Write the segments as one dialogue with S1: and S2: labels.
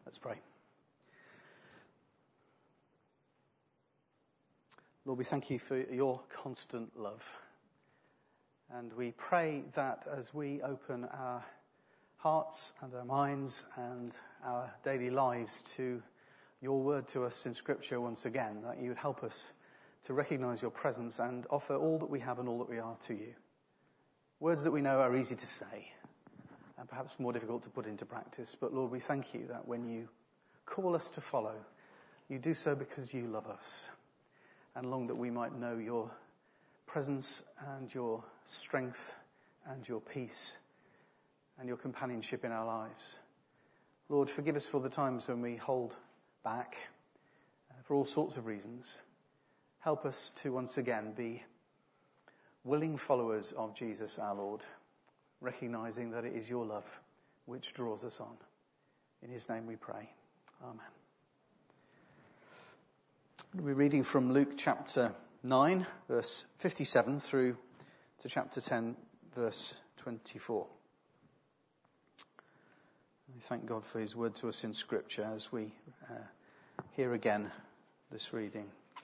S1: Let's pray. Lord, we thank you for your constant love. And we pray that as we open our hearts and our minds and our daily lives to your word to us in Scripture once again, that you would help us to recognise your presence and offer all that we have and all that we are to you. Words that we know are easy to say and perhaps more difficult to put into practice. But Lord, we thank you that when you call us to follow, you do so because you love us and long that we might know your presence and your strength and your peace and your companionship in our lives. Lord, forgive us for the times when we hold back for all sorts of reasons. Help us to once again be willing followers of Jesus our Lord, recognizing that it is your love which draws us on. In his name we pray. Amen. We're reading from Luke chapter 9, verse 57 through to chapter 10, verse 24. We thank God for his word to us in Scripture as we hear again this reading.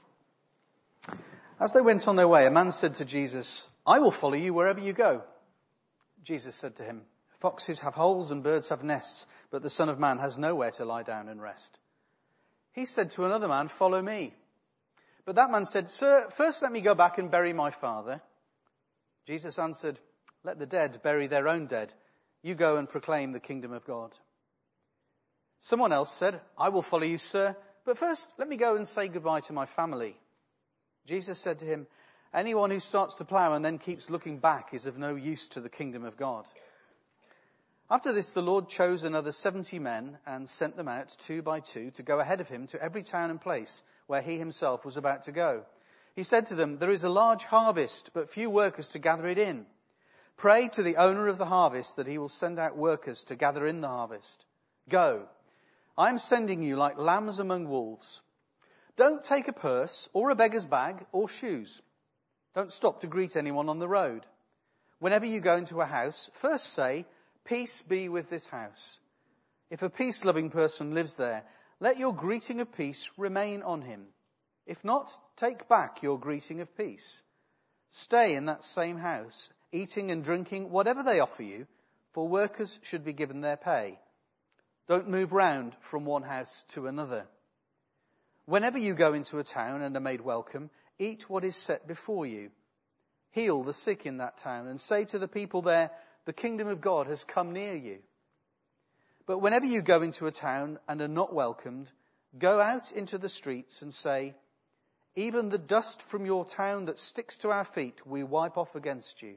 S1: As they went on their way, a man said to Jesus, "I will follow you wherever you go." Jesus said to him, "Foxes have holes and birds have nests, but the Son of Man has nowhere to lie down and rest." He said to another man, "Follow me." But that man said, "Sir, first let me go back and bury my father." Jesus answered, "Let the dead bury their own dead. You go and proclaim the kingdom of God." Someone else said, "I will follow you, sir, but first let me go and say goodbye to my family." Jesus said to him, "Anyone who starts to plough and then keeps looking back is of no use to the kingdom of God." After this, the Lord chose another 70 men and sent them out 2 by 2 to go ahead of him to every town and place where he himself was about to go. He said to them, "There is a large harvest, but few workers to gather it in. Pray to the owner of the harvest that he will send out workers to gather in the harvest. Go, I am sending you like lambs among wolves. Don't take a purse or a beggar's bag or shoes. Don't stop to greet anyone on the road. Whenever you go into a house, first say, 'Peace be with this house.' If a peace-loving person lives there, let your greeting of peace remain on him. If not, take back your greeting of peace. Stay in that same house, eating and drinking whatever they offer you, for workers should be given their pay. Don't move round from one house to another. Whenever you go into a town and are made welcome, eat what is set before you. Heal the sick in that town and say to the people there, 'The kingdom of God has come near you.' But whenever you go into a town and are not welcomed, go out into the streets and say, 'Even the dust from your town that sticks to our feet we wipe off against you.'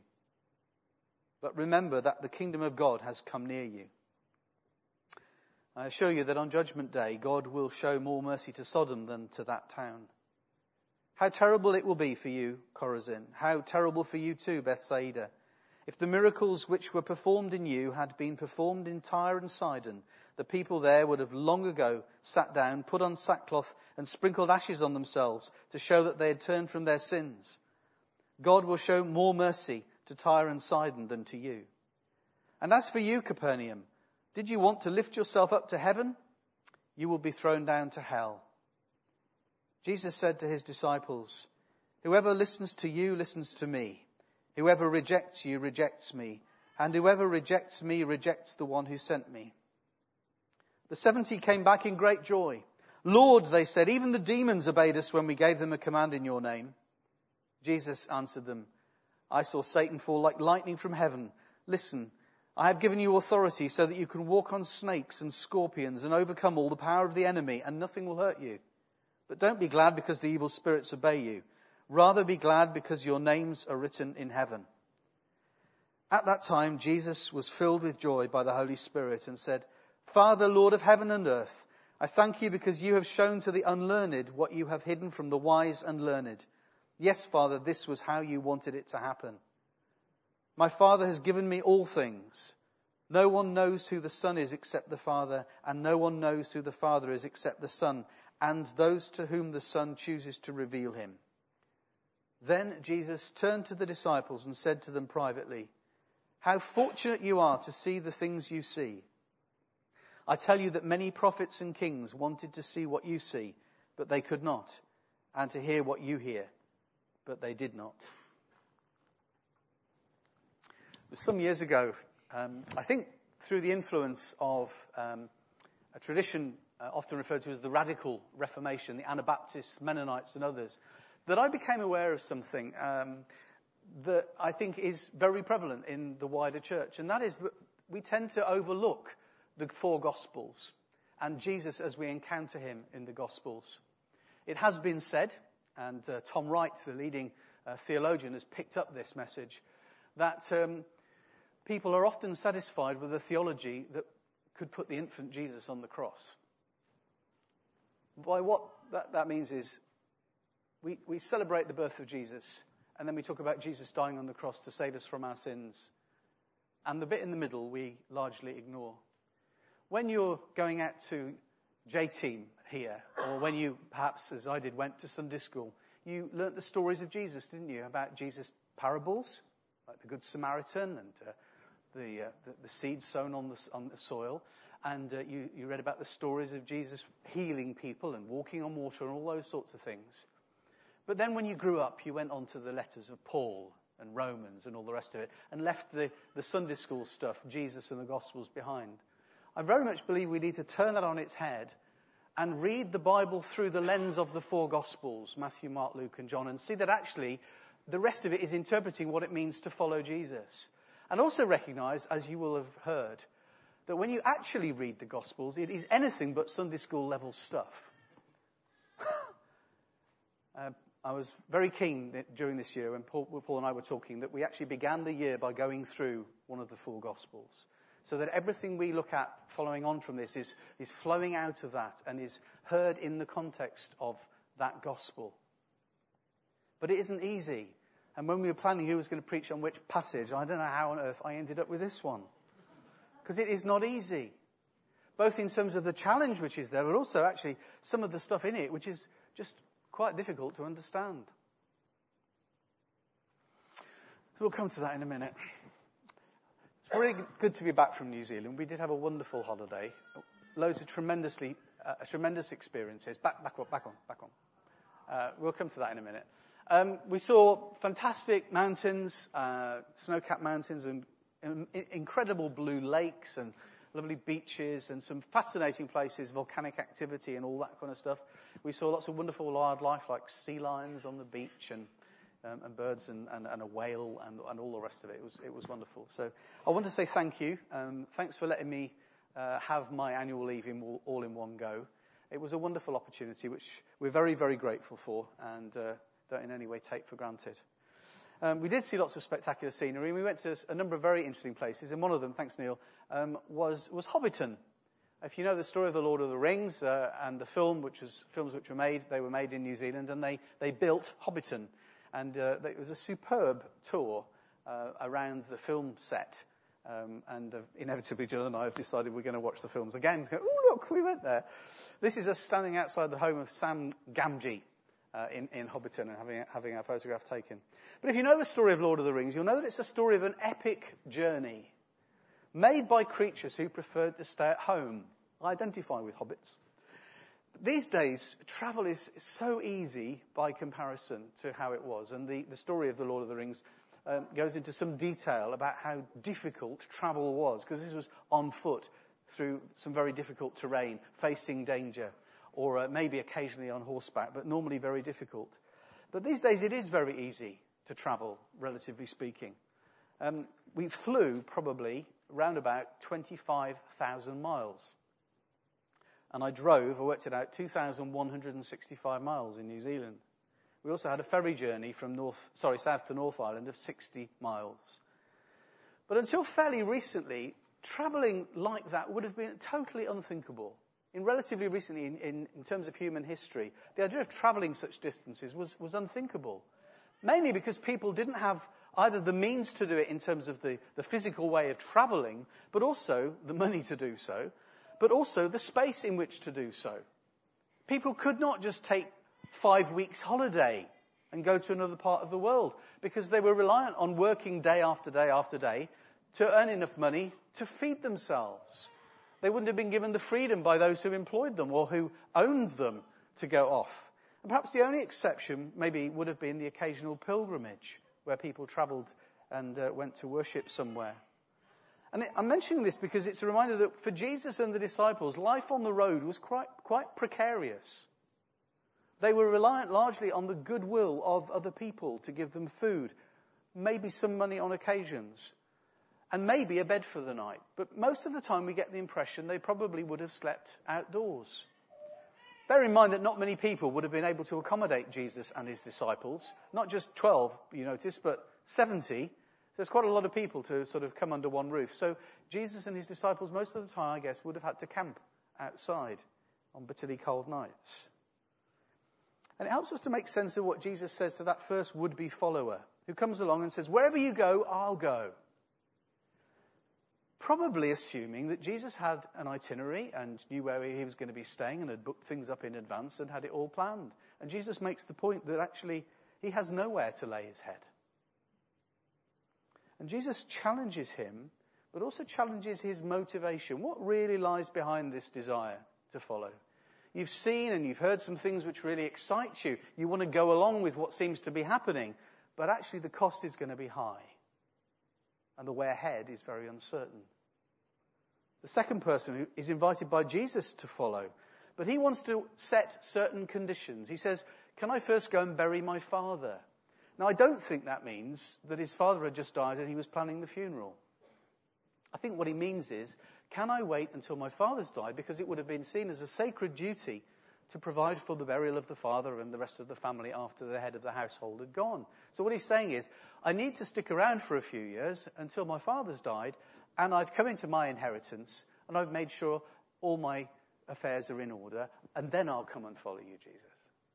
S1: But remember that the kingdom of God has come near you. I assure you that on Judgment Day, God will show more mercy to Sodom than to that town. How terrible it will be for you, Chorazin. How terrible for you too, Bethsaida. If the miracles which were performed in you had been performed in Tyre and Sidon, the people there would have long ago sat down, put on sackcloth and sprinkled ashes on themselves to show that they had turned from their sins. God will show more mercy to Tyre and Sidon than to you. And as for you, Capernaum, did you want to lift yourself up to heaven? You will be thrown down to hell. Jesus said to his disciples, "Whoever listens to you listens to me. Whoever rejects you rejects me. And whoever rejects me rejects the one who sent me." The 70 came back in great joy. "Lord," they said, "even the demons obeyed us when we gave them a command in your name." Jesus answered them, "I saw Satan fall like lightning from heaven. Listen, I have given you authority so that you can walk on snakes and scorpions and overcome all the power of the enemy, and nothing will hurt you. But don't be glad because the evil spirits obey you. Rather be glad because your names are written in heaven." At that time, Jesus was filled with joy by the Holy Spirit and said, "Father, Lord of heaven and earth, I thank you because you have shown to the unlearned what you have hidden from the wise and learned. Yes, Father, this was how you wanted it to happen. My Father has given me all things. No one knows who the Son is except the Father, and no one knows who the Father is except the Son, and those to whom the Son chooses to reveal him." Then Jesus turned to the disciples and said to them privately, "How fortunate you are to see the things you see. I tell you that many prophets and kings wanted to see what you see, but they could not, and to hear what you hear, but they did not. Some years ago, I think through the influence of a tradition often referred to as the Radical Reformation, the Anabaptists, Mennonites and others, that I became aware of something that I think is very prevalent in the wider church, and that is that we tend to overlook the four Gospels and Jesus as we encounter him in the Gospels. It has been said, and Tom Wright, the leading theologian, has picked up this message, that people are often satisfied with a theology that could put the infant Jesus on the cross. By what that means is we celebrate the birth of Jesus, and then we talk about Jesus dying on the cross to save us from our sins. And the bit in the middle we largely ignore. When you're going out to J-Team here, or when you, perhaps as I did, went to Sunday school, you learnt the stories of Jesus, didn't you? About Jesus' parables, like the Good Samaritan and the seed sown on the soil. And you read about the stories of Jesus healing people and walking on water and all those sorts of things. But then when you grew up, you went on to the letters of Paul and Romans and all the rest of it, and left the Sunday school stuff, Jesus and the Gospels, behind. I very much believe we need to turn that on its head and read the Bible through the lens of the four Gospels, Matthew, Mark, Luke and John, and see that actually the rest of it is interpreting what it means to follow Jesus. And also recognise, as you will have heard, that when you actually read the Gospels, it is anything but Sunday school level stuff. I was very keen during this year when Paul and I were talking that we actually began the year by going through one of the four Gospels, so that everything we look at following on from this is flowing out of that and is heard in the context of that Gospel. But it isn't easy. And when we were planning who was going to preach on which passage, I don't know how on earth I ended up with this one. Because it is not easy. Both in terms of the challenge which is there, but also actually some of the stuff in it which is just quite difficult to understand. So we'll come to that in a minute. It's really good to be back from New Zealand. We did have a wonderful holiday. Loads of tremendous experiences. Back on. We'll come to that in a minute. We saw fantastic mountains, snow-capped mountains and incredible blue lakes and lovely beaches and some fascinating places, volcanic activity and all that kind of stuff. We saw lots of wonderful wildlife like sea lions on the beach and birds and a whale and all the rest of it. It was wonderful. So I want to say thank you. Thanks for letting me have my annual leave all in one go. It was a wonderful opportunity which we're very, very grateful for and don't in any way take for granted. We did see lots of spectacular scenery, and we went to a number of very interesting places, and one of them, thanks Neil, was Hobbiton. If you know the story of the Lord of the Rings and the films which were made, they were made in New Zealand, and they built Hobbiton. And it was a superb tour around the film set. And inevitably, Jill and I have decided we're going to watch the films again. Oh, look, we went there. This is us standing outside the home of Sam Gamgee in Hobbiton and having our photograph taken. But if you know the story of Lord of the Rings, you'll know that it's a story of an epic journey made by creatures who preferred to stay at home. I identify with hobbits. These days, travel is so easy by comparison to how it was. And the story of the Lord of the Rings goes into some detail about how difficult travel was, because this was on foot through some very difficult terrain, facing danger, or maybe occasionally on horseback, but normally very difficult. But these days it is very easy to travel, relatively speaking. We flew probably round about 25,000 miles. And I worked it out, 2,165 miles in New Zealand. We also had a ferry journey from south to North Island of 60 miles. But until fairly recently, travelling like that would have been totally unthinkable. Relatively recently, in terms of human history, the idea of travelling such distances was unthinkable. Mainly because people didn't have either the means to do it in terms of the physical way of travelling, but also the money to do so, but also the space in which to do so. People could not just take 5 weeks holiday and go to another part of the world, because they were reliant on working day after day after day to earn enough money to feed themselves. They wouldn't have been given the freedom by those who employed them or who owned them to go off. And perhaps the only exception maybe would have been the occasional pilgrimage where people travelled and went to worship somewhere. And I'm mentioning this because it's a reminder that for Jesus and the disciples, life on the road was quite precarious. They were reliant largely on the goodwill of other people to give them food, maybe some money on occasions, and maybe a bed for the night. But most of the time we get the impression they probably would have slept outdoors. Bear in mind that not many people would have been able to accommodate Jesus and his disciples. Not just 12, you notice, but 70. There's quite a lot of people to sort of come under one roof. So Jesus and his disciples, most of the time, I guess, would have had to camp outside on bitterly cold nights. And it helps us to make sense of what Jesus says to that first would-be follower who comes along and says, wherever you go, I'll go. Probably assuming that Jesus had an itinerary and knew where he was going to be staying and had booked things up in advance and had it all planned. And Jesus makes the point that actually he has nowhere to lay his head. And Jesus challenges him, but also challenges his motivation. What really lies behind this desire to follow? You've seen and you've heard some things which really excite you. You want to go along with what seems to be happening, but actually the cost is going to be high. And the way ahead is very uncertain. The second person who is invited by Jesus to follow, but he wants to set certain conditions. He says, can I first go and bury my father? Now, I don't think that means that his father had just died and he was planning the funeral. I think what he means is, can I wait until my father's died? Because it would have been seen as a sacred duty to provide for the burial of the father and the rest of the family after the head of the household had gone. So what he's saying is, I need to stick around for a few years until my father's died, and I've come into my inheritance, and I've made sure all my affairs are in order, and then I'll come and follow you, Jesus.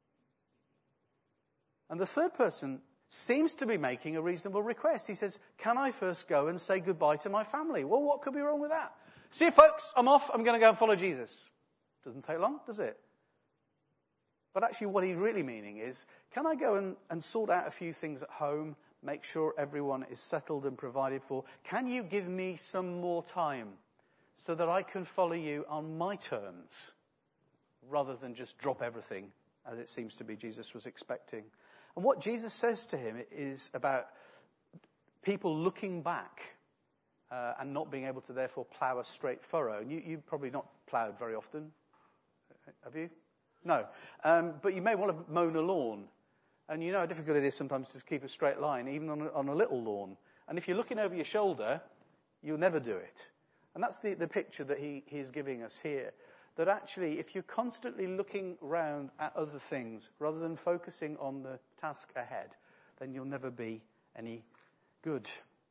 S1: And the third person seems to be making a reasonable request. He says, can I first go and say goodbye to my family? Well, what could be wrong with that? See you, folks. I'm off. I'm going to go and follow Jesus. Doesn't take long, does it? But actually what he's really meaning is, can I go and sort out a few things at home, make sure everyone is settled and provided for? Can you give me some more time so that I can follow you on my terms rather than just drop everything, as it seems to be Jesus was expecting? And what Jesus says to him is about people looking back and not being able to therefore plough a straight furrow. And you've probably not ploughed very often, have you? No. But you may want to mow a lawn. And you know how difficult it is sometimes to keep a straight line, even on a little lawn. And if you're looking over your shoulder, you'll never do it. And that's the picture that he's giving us here. That actually, if you're constantly looking round at other things, rather than focusing on the task ahead, then you'll never be any good.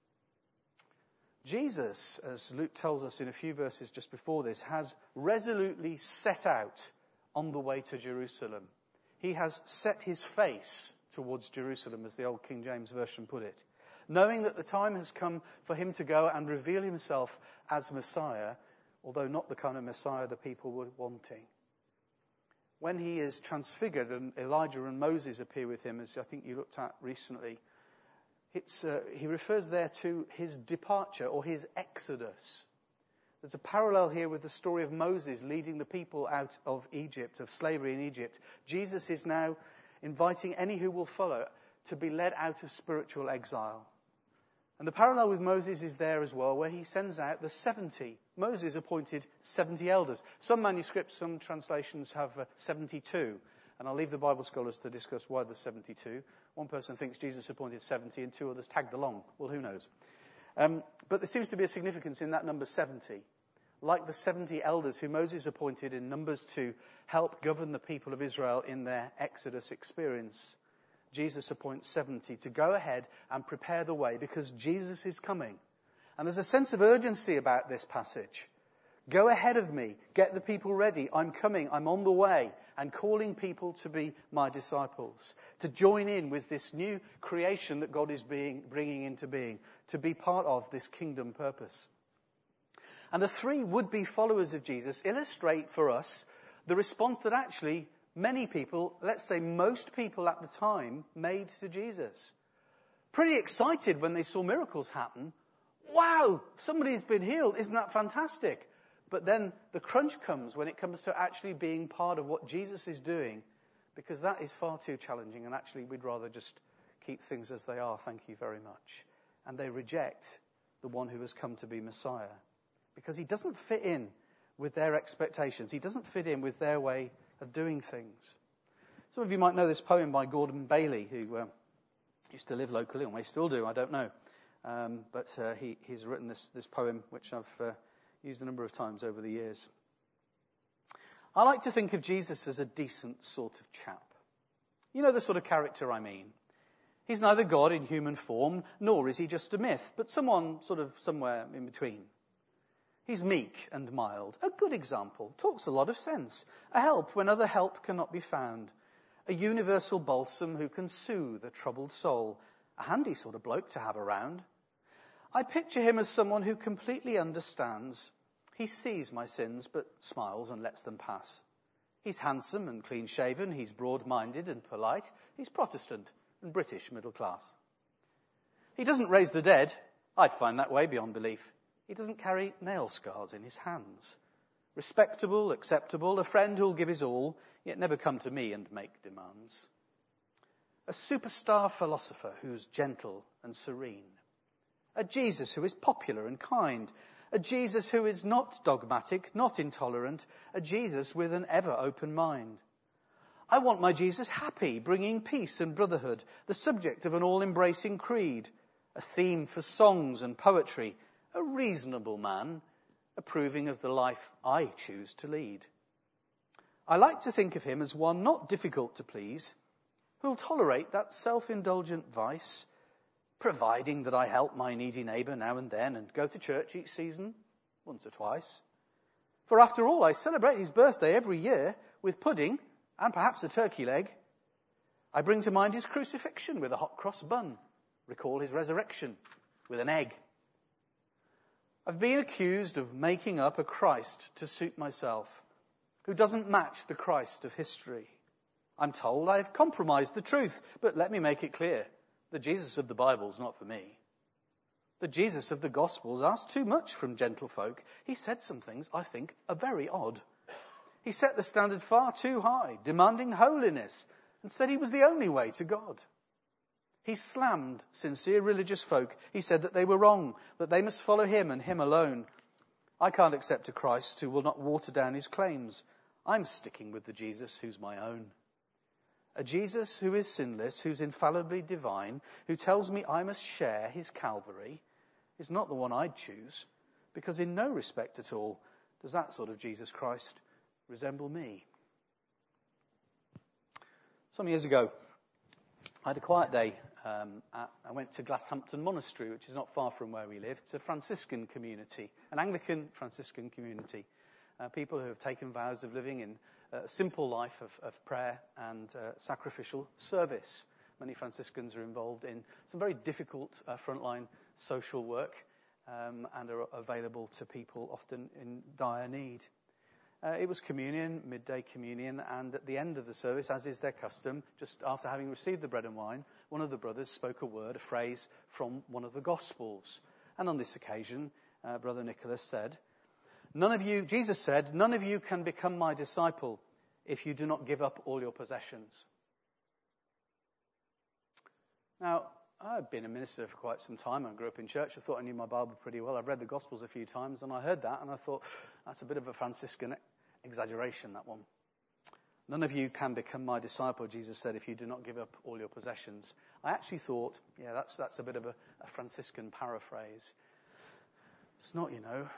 S1: Jesus, as Luke tells us in a few verses just before this, has resolutely set out on the way to Jerusalem. He has set his face towards Jerusalem, as the old King James Version put it, knowing that the time has come for him to go and reveal himself as Messiah, although not the kind of Messiah the people were wanting. When he is transfigured and Elijah and Moses appear with him, as I think you looked at recently, he refers there to his departure or his exodus. There's a parallel here with the story of Moses leading the people out of Egypt, of slavery in Egypt. Jesus is now inviting any who will follow to be led out of spiritual exile. And the parallel with Moses is there as well, where he sends out the 70. Moses appointed 70 elders. Some manuscripts, some translations have 72. And I'll leave the Bible scholars to discuss why there's 72. One person thinks Jesus appointed 70 and two others tagged along. Well, who knows? But there seems to be a significance in that number 70. Like the 70 elders who Moses appointed in Numbers to help govern the people of Israel in their Exodus experience, Jesus appoints 70 to go ahead and prepare the way because Jesus is coming. And there's a sense of urgency about this passage. Go ahead of me. Get the people ready. I'm coming. I'm on the way. And calling people to be my disciples. To join in with this new creation that God is bringing into being. To be part of this kingdom purpose. And the three would-be followers of Jesus illustrate for us the response that actually many people, let's say most people at the time, made to Jesus. Pretty excited when they saw miracles happen. Wow, somebody's been healed. Isn't that fantastic? But then the crunch comes when it comes to actually being part of what Jesus is doing, because that is far too challenging, and actually we'd rather just keep things as they are, thank you very much. And they reject the one who has come to be Messiah, because he doesn't fit in with their expectations. He doesn't fit in with their way of doing things. Some of you might know this poem by Gordon Bailey, who used to live locally, or may still do, I don't know. But he's written this poem, which I've used a number of times over the years. I like to think of Jesus as a decent sort of chap. You know the sort of character I mean. He's neither God in human form, nor is he just a myth, but someone sort of somewhere in between. He's meek and mild, a good example, talks a lot of sense, a help when other help cannot be found, a universal balsam who can soothe a troubled soul, a handy sort of bloke to have around. I picture him as someone who completely understands. He sees my sins but smiles and lets them pass. He's handsome and clean-shaven, he's broad-minded and polite, he's Protestant and British middle class. He doesn't raise the dead. I'd find that way beyond belief. He doesn't carry nail scars in his hands. Respectable, acceptable, a friend who'll give his all, yet never come to me and make demands. A superstar philosopher who's gentle and serene. A Jesus who is popular and kind. A Jesus who is not dogmatic, not intolerant. A Jesus with an ever-open mind. I want my Jesus happy, bringing peace and brotherhood, the subject of an all-embracing creed, a theme for songs and poetry, a reasonable man, approving of the life I choose to lead. I like to think of him as one not difficult to please, who'll tolerate that self-indulgent vice, providing that I help my needy neighbour now and then and go to church each season, once or twice. For after all, I celebrate his birthday every year with pudding and perhaps a turkey leg. I bring to mind his crucifixion with a hot cross bun, recall his resurrection with an egg. I've been accused of making up a Christ to suit myself, who doesn't match the Christ of history. I'm told I've compromised the truth, but let me make it clear. The Jesus of the Bible's not for me. The Jesus of the Gospels asked too much from gentlefolk. He said some things I think are very odd. He set the standard far too high, demanding holiness, and said he was the only way to God. He slammed sincere religious folk. He said that they were wrong, that they must follow him and him alone. I can't accept a Christ who will not water down his claims. I'm sticking with the Jesus who's my own. A Jesus who is sinless, who's infallibly divine, who tells me I must share his Calvary, is not the one I'd choose, because in no respect at all does that sort of Jesus Christ resemble me. Some years ago, I had a quiet day. I went to Glasshampton Monastery, which is not far from where we live. It's a Franciscan community, an Anglican Franciscan community. People who have taken vows of living in a simple life of prayer and sacrificial service. Many Franciscans are involved in some very difficult frontline social work and are available to people often in dire need. It was communion, midday communion, and at the end of the service, as is their custom, just after having received the bread and wine, one of the brothers spoke a phrase from one of the Gospels. And on this occasion, Brother Nicholas said, Jesus said, none of you can become my disciple if you do not give up all your possessions. Now, I've been a minister for quite some time. I grew up in church. I thought I knew my Bible pretty well. I've read the Gospels a few times, and I heard that, and I thought, that's a bit of a Franciscan exaggeration, that one. None of you can become my disciple, Jesus said, if you do not give up all your possessions. I actually thought, that's a bit of a Franciscan paraphrase. It's not,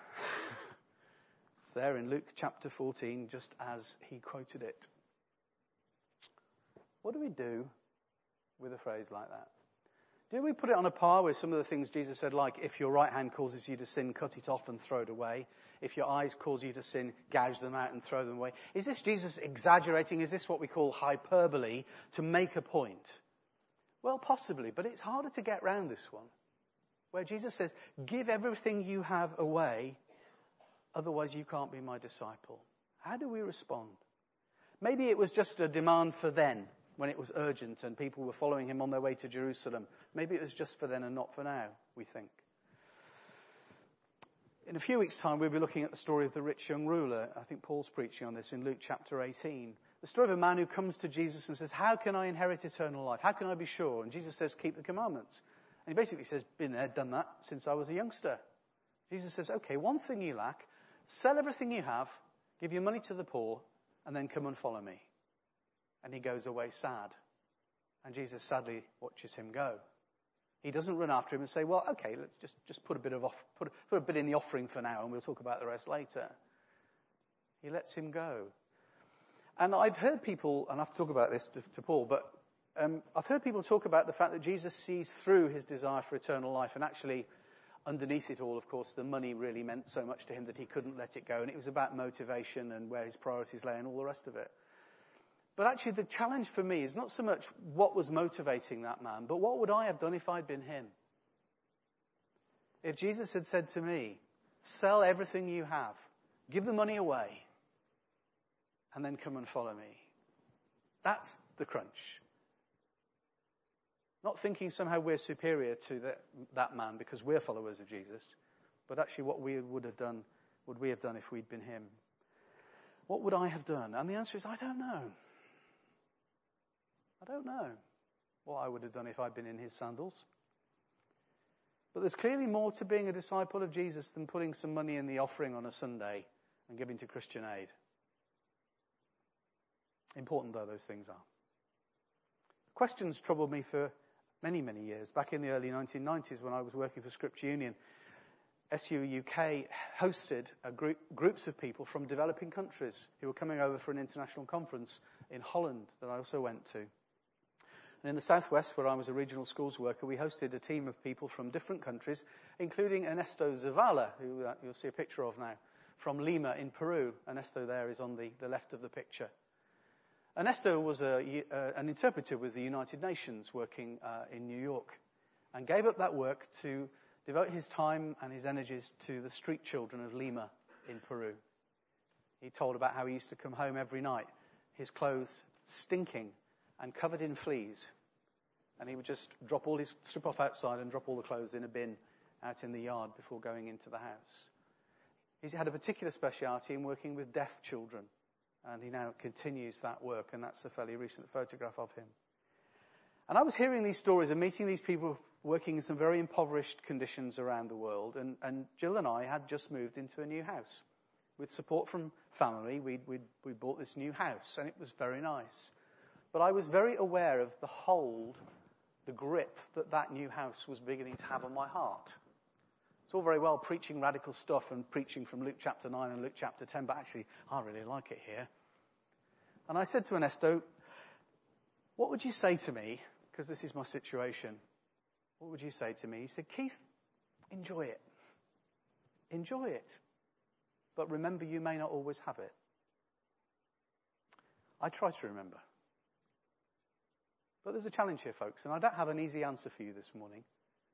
S1: It's there in Luke chapter 14, just as he quoted it. What do we do with a phrase like that? Do we put it on a par with some of the things Jesus said, like, if your right hand causes you to sin, cut it off and throw it away? If your eyes cause you to sin, gouge them out and throw them away? Is this Jesus exaggerating? Is this what we call hyperbole to make a point? Well, possibly, but it's harder to get round this one, where Jesus says, give everything you have away, otherwise you can't be my disciple. How do we respond? Maybe it was just a demand for then, when it was urgent and people were following him on their way to Jerusalem. Maybe it was just for then and not for now, we think. In a few weeks' time, we'll be looking at the story of the rich young ruler. I think Paul's preaching on this in Luke chapter 18. The story of a man who comes to Jesus and says, how can I inherit eternal life? How can I be sure? And Jesus says, keep the commandments. And he basically says, been there, done that since I was a youngster. Jesus says, okay, one thing you lack, sell everything you have, give your money to the poor, and then come and follow me. And he goes away sad. And Jesus sadly watches him go. He doesn't run after him and say, well, okay, let's just put a bit in the offering for now and we'll talk about the rest later. He lets him go. And I've heard people, and I have to talk about this to Paul, but I've heard people talk about the fact that Jesus sees through his desire for eternal life, and actually underneath it all, of course, the money really meant so much to him that he couldn't let it go, and it was about motivation and where his priorities lay and all the rest of it. But actually the challenge for me is not so much what was motivating that man, but what would I have done if I'd been him? If Jesus had said to me, sell everything you have, give the money away, and then come and follow me. That's the crunch. Not thinking somehow we're superior to that man because we're followers of Jesus, but actually what we would have done if we'd been him. What would I have done? And the answer is, I don't know. I don't know what I would have done if I'd been in his sandals. But there's clearly more to being a disciple of Jesus than putting some money in the offering on a Sunday and giving to Christian Aid. Important though those things are. Questions troubled me for many, many years. Back in the early 1990s when I was working for Scripture Union, SU UK hosted groups of people from developing countries who were coming over for an international conference in Holland that I also went to. And in the southwest, where I was a regional schools worker, we hosted a team of people from different countries, including Ernesto Zavala, who you'll see a picture of now, from Lima in Peru. Ernesto there is on the left of the picture. Ernesto was an interpreter with the United Nations working in New York and gave up that work to devote his time and his energies to the street children of Lima in Peru. He told about how he used to come home every night, his clothes stinking and covered in fleas. And he would just strip off outside and drop all the clothes in a bin out in the yard before going into the house. He's had a particular speciality in working with deaf children. And he now continues that work, and that's a fairly recent photograph of him. And I was hearing these stories and meeting these people working in some very impoverished conditions around the world. And Jill and I had just moved into a new house. With support from family, we bought this new house, and it was very nice. But I was very aware of the hold, the grip that new house was beginning to have on my heart. It's all very well preaching radical stuff and preaching from Luke chapter 9 and Luke chapter 10, but actually, I really like it here. And I said to Ernesto, what would you say to me, because this is my situation, what would you say to me? He said, Keith, enjoy it. Enjoy it. But remember, you may not always have it. I try to remember. But there's a challenge here, folks, and I don't have an easy answer for you this morning.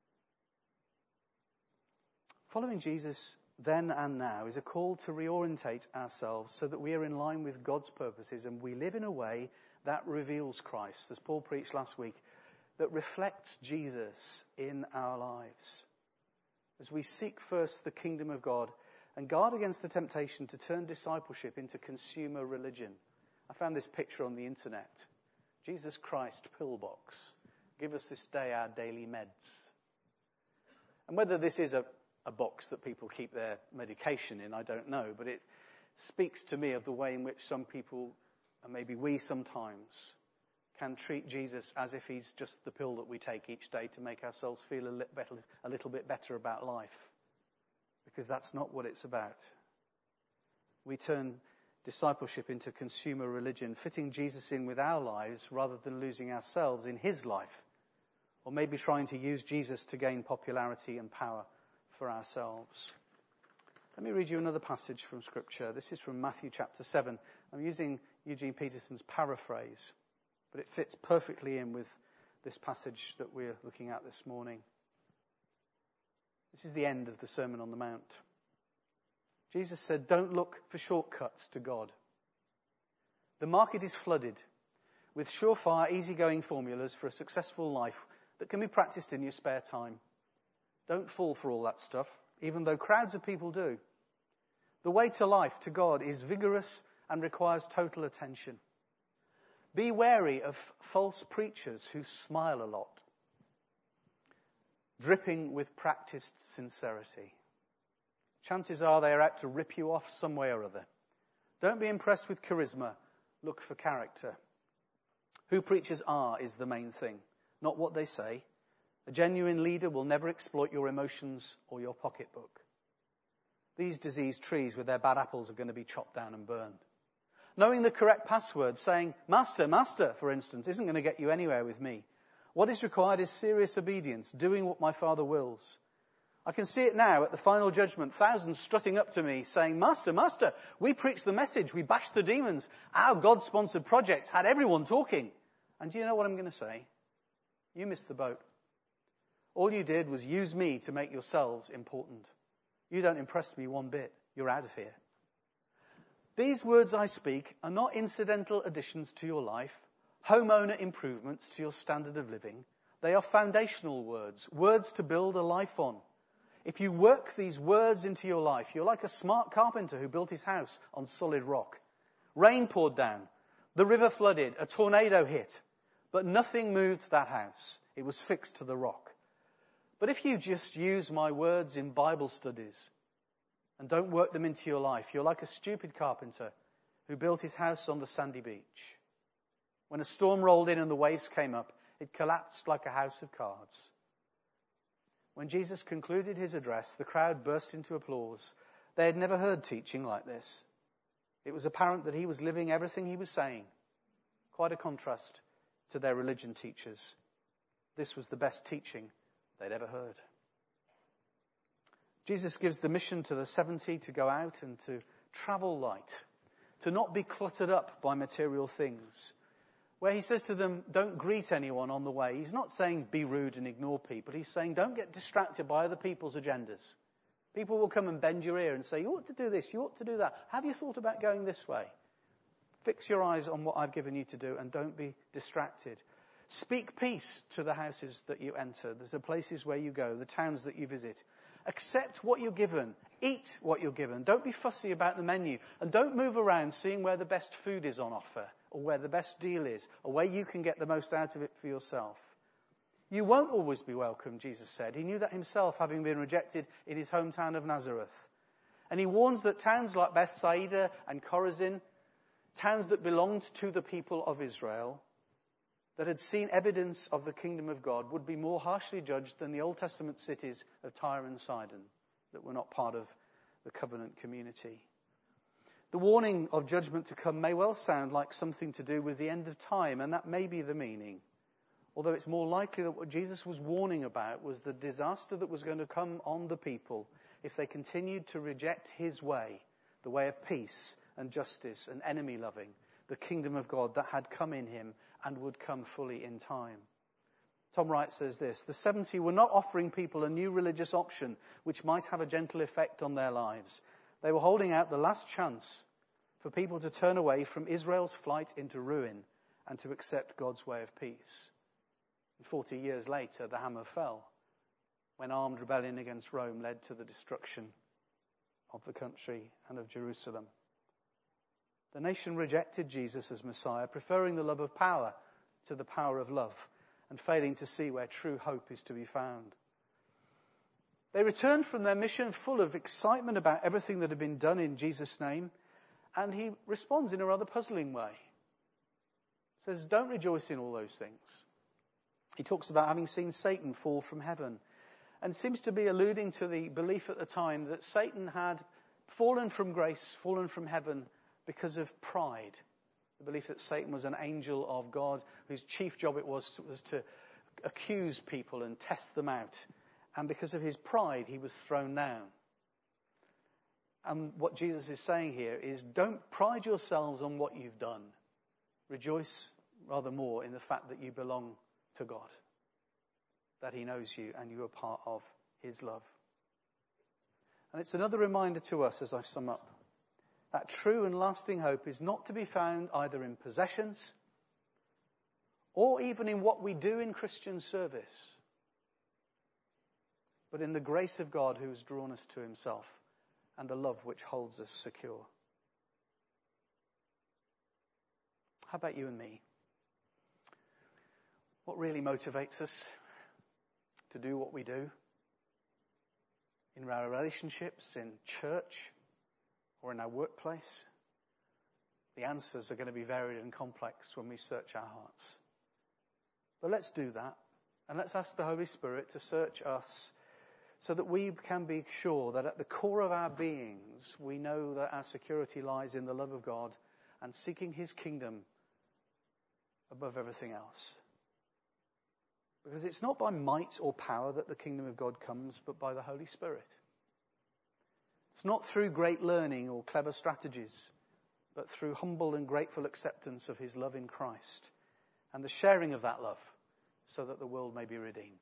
S1: Following Jesus then and now is a call to reorientate ourselves so that we are in line with God's purposes and we live in a way that reveals Christ, as Paul preached last week, that reflects Jesus in our lives. As we seek first the kingdom of God and guard against the temptation to turn discipleship into consumer religion. I found this picture on the internet. Jesus Christ pillbox. Give us this day our daily meds. And whether this is a box that people keep their medication in, I don't know, but it speaks to me of the way in which some people, and maybe we sometimes, can treat Jesus as if he's just the pill that we take each day to make ourselves feel a little bit better about life. Because that's not what it's about. We turn discipleship into consumer religion, fitting Jesus in with our lives rather than losing ourselves in his life. Or maybe trying to use Jesus to gain popularity and power for ourselves. Let me read you another passage from Scripture. This is from Matthew chapter 7. I'm using Eugene Peterson's paraphrase, but it fits perfectly in with this passage that we're looking at this morning. This is the end of the Sermon on the Mount. Jesus said, don't look for shortcuts to God. The market is flooded with surefire, easygoing formulas for a successful life that can be practiced in your spare time. Don't fall for all that stuff. even though crowds of people do. The way to life, to God, is vigorous and requires total attention. Be wary of false preachers who smile a lot, dripping with practiced sincerity. Chances are they are out to rip you off some way or other. Don't be impressed with charisma. Look for character. Who preachers are is the main thing, not what they say. A genuine leader will never exploit your emotions or your pocketbook. These diseased trees with their bad apples are going to be chopped down and burned. Knowing the correct password, saying, Master, Master, for instance, isn't going to get you anywhere with me. What is required is serious obedience, doing what my Father wills. I can see it now at the final judgment, thousands strutting up to me saying, Master, Master, we preached the message, we bashed the demons. Our God-sponsored projects had everyone talking. And do you know what I'm going to say? You missed the boat. All you did was use me to make yourselves important. You don't impress me one bit. You're out of here. These words I speak are not incidental additions to your life, homeowner improvements to your standard of living. They are foundational words, words to build a life on. If you work these words into your life, you're like a smart carpenter who built his house on solid rock. Rain poured down, the river flooded, a tornado hit, but nothing moved that house. It was fixed to the rock. But if you just use my words in Bible studies and don't work them into your life, you're like a stupid carpenter who built his house on the sandy beach. When a storm rolled in and the waves came up, it collapsed like a house of cards. When Jesus concluded his address, the crowd burst into applause. They had never heard teaching like this. It was apparent that he was living everything he was saying. Quite a contrast to their religion teachers. This was the best teaching they'd ever heard. Jesus gives the mission to the 70 to go out and to travel light, to not be cluttered up by material things. Where he says to them, don't greet anyone on the way. He's not saying be rude and ignore people. He's saying don't get distracted by other people's agendas. People will come and bend your ear and say, you ought to do this, you ought to do that. Have you thought about going this way? Fix your eyes on what I've given you to do and don't be distracted. Speak peace to the houses that you enter, the places where you go, the towns that you visit. Accept what you're given. Eat what you're given. Don't be fussy about the menu. And don't move around seeing where the best food is on offer, or where the best deal is, or where you can get the most out of it for yourself. You won't always be welcome, Jesus said. He knew that himself, having been rejected in his hometown of Nazareth. And he warns that towns like Bethsaida and Chorazin, towns that belonged to the people of Israel, that had seen evidence of the kingdom of God, would be more harshly judged than the Old Testament cities of Tyre and Sidon that were not part of the covenant community. The warning of judgment to come may well sound like something to do with the end of time, and that may be the meaning. Although it's more likely that what Jesus was warning about was the disaster that was going to come on the people if they continued to reject his way, the way of peace and justice and enemy loving, the kingdom of God that had come in him and would come fully in time. Tom Wright says this, the 70 were not offering people a new religious option which might have a gentle effect on their lives. They were holding out the last chance for people to turn away from Israel's flight into ruin and to accept God's way of peace. And 40 years later, the hammer fell when armed rebellion against Rome led to the destruction of the country and of Jerusalem. The nation rejected Jesus as Messiah, preferring the love of power to the power of love, and failing to see where true hope is to be found. They returned from their mission full of excitement about everything that had been done in Jesus' name, and he responds in a rather puzzling way. He says, don't rejoice in all those things. He talks about having seen Satan fall from heaven, and seems to be alluding to the belief at the time that Satan had fallen from grace, fallen from heaven, because of pride. The belief that Satan was an angel of God, whose chief job it was to accuse people and test them out. And because of his pride, he was thrown down. And what Jesus is saying here is, don't pride yourselves on what you've done. Rejoice rather more in the fact that you belong to God, that he knows you and you are part of his love. And it's another reminder to us as I sum up, that true and lasting hope is not to be found either in possessions or even in what we do in Christian service. but in the grace of God who has drawn us to himself and the love which holds us secure. How about you and me? What really motivates us to do what we do? In our relationships, in church, or in our workplace? The answers are going to be varied and complex when we search our hearts. But let's do that. And let's ask the Holy Spirit to search us so that we can be sure that at the core of our beings, we know that our security lies in the love of God and seeking his kingdom above everything else. Because it's not by might or power that the kingdom of God comes, but by the Holy Spirit. It's not through great learning or clever strategies, but through humble and grateful acceptance of his love in Christ and the sharing of that love so that the world may be redeemed.